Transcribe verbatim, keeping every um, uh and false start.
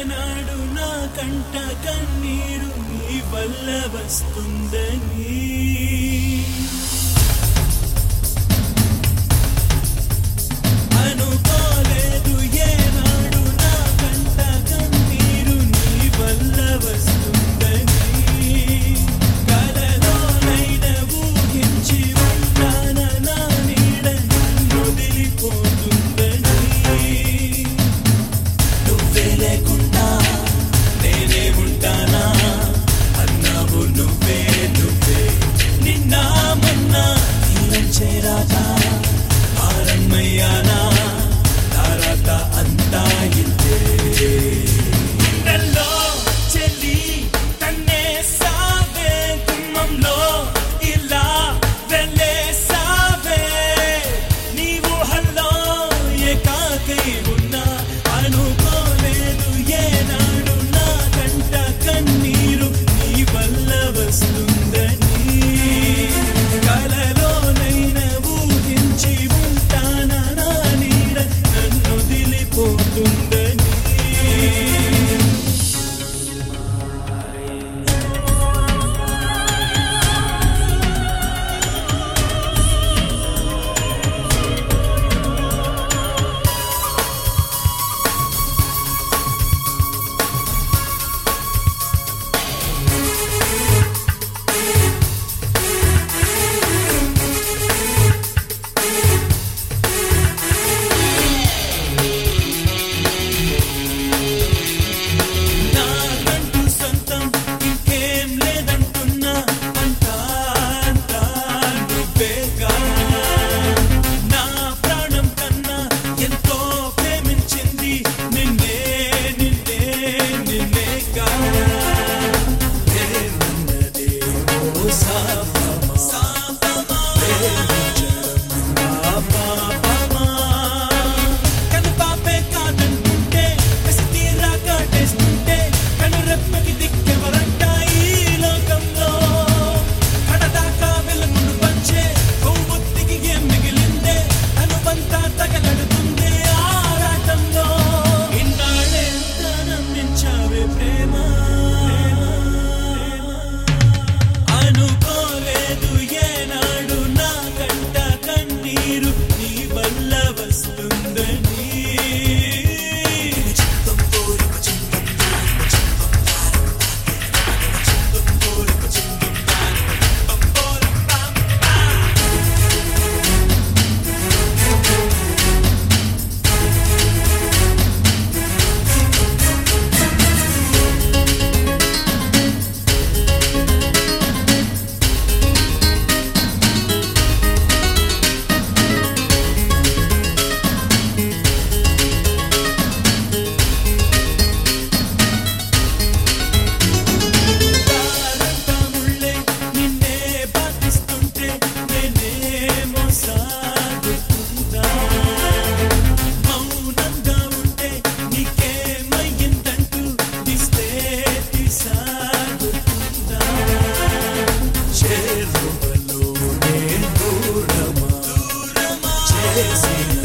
ఏనాడు నా కంట కన్నీరు నీ వల్ల వస్తుందని అనుకోలేదు ఏనాడు నా కంట కన్నీరు నీ వల్ల వస్తుందని కలలోనైన ఊహించి ఉంటాన నా నీడ వదిలిపోతుందని నువ్వే లేకుండా నేనే ఉంటానా అన్నావు నువ్వే నువ్వే నిన్న మొన్న తీరం చేరాగా భారమయ్యానా తారత అంతా ఇంతే గుండెల్లో చెల్లి తన్నే సావే గుమ్మంలో ఇలా వెళ్ళే సావే నీవు హల్లో ఏకాకై ఉన్నా అనుకోలేదు ఏనాడు నా కంట కన్నీరు నీ వల్ల వస్తుందని కలలోనైనా ఊహించి ఉంటానా నా నీడ నన్ను వదిలిపోతుందని నాకంటూ సొంతం ఇంకేం లేదంటున్నా అంతా అంతా నువ్వేగా నా ప్రాణం కన్నా ఎంతో ప్రేమించింది నిన్నే నిన్నే నిన్నేగా ఏమన్నదే ఓ సాపమా సాపమా ప్రేమించడమా పాపమా కను పాపే కాదంటుంటే కసి తీరా కాటేస్తుంటే కను రెప్పకి దిక్కెవరంట ఈ లోకంలో కడదాకా వెలుగును పంచే కొవ్వొత్తికి ఏం మిగిలిందే అనుబంతా తగలడుతుంది ఆరాటంలో ఇన్నాళ్ళే ఎంత నమ్మించావే ప్రేమ అనుకోలేదు ఏనాడు నా కంట కన్నీరు నీ వల్ల వస్తుందని తారంతముళ్ళే నిన్నే బాధిస్తుంటే నేనేమో సాగుతుందా మౌనంగా ఉంటే నీకేమయ్యిందంటూ దిస్తే సాగుతుందా చేరువలోనే దూరమా చేసిన